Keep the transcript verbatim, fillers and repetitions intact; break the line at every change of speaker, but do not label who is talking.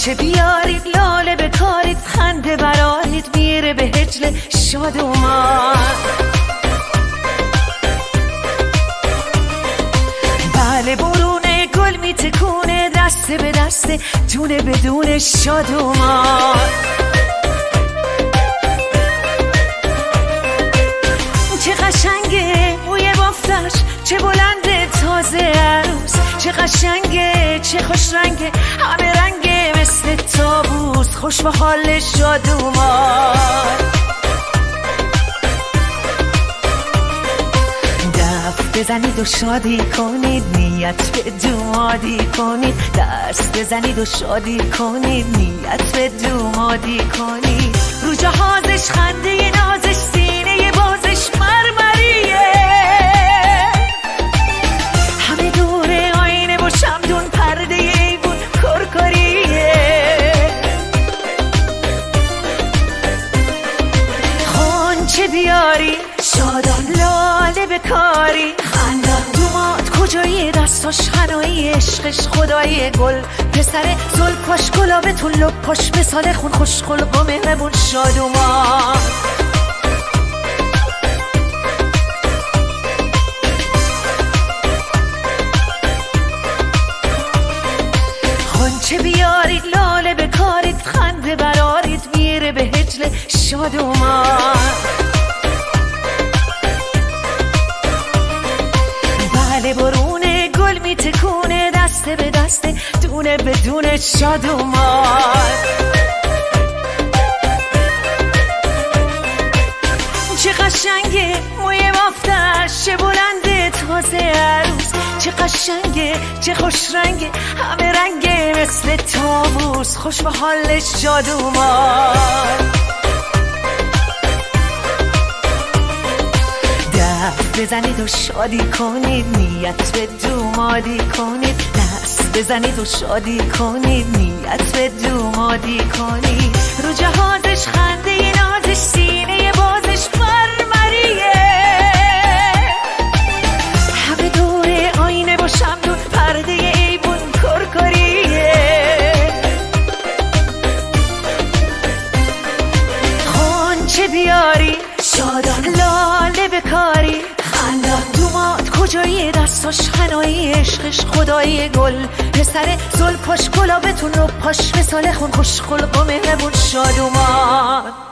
غنچه بیارید لاله بکارید، خنده برارید میره به هجل شادومان. بله برونه گل میتکونه، دسته به دسته دونه بدون شادومان. چه قشنگه موی بافتش، چه بلنده تازه عروس، چه قشنگه چه خوش رنگه، همه رنگه مثل تابوس، خوش به حال شادومان. دف بزنید و شادی کنید، نیت به دومادی کنید، دست بزنید و شادی کنید، نیت به دومادی کنید. رو جهازش خنده نازش، سینه بازش مرمریه، همه دوره آینه و شمدون، پرده ایوون کرکریه. غنچه بیاری شادان لاله بکاری، خندان دوماد کجایی، دستاش هنایی عشقش خدایی، گل پسر زلفاش گلابتون لپاش مثال خون، خوش خلق و مهربون شادومان. غنچه بیارید لاله بکارید، خنده برارید میره به هجل شادومان. بله برونه گل میتکونه، دسته به دسته دونه بدون شادومان. چه قشنگه موی بافتش، چه بلنده تازه عروس، چه قشنگه چه خوش رنگه، همه رنگه مثل تابوس، خوش به حال شادومان. دست بزنید و شادی کنید، نیت به دومادی کنید، دست بزنید و شادی کنید، نیت به دومادی کنید. رو جهازش خنده نازش، سینه بازش مرمریه، همه دوره آینه با شمدون، پرده ایوون کرکریه. غنچه بیاری شادان لاله بکاری، خندان دوماد کجایی، دستاش هنایی عشقش خدایی، گل پسر زلفاش گلابتون لپاش مثال خون، خوش خلق و مهربون شادومان.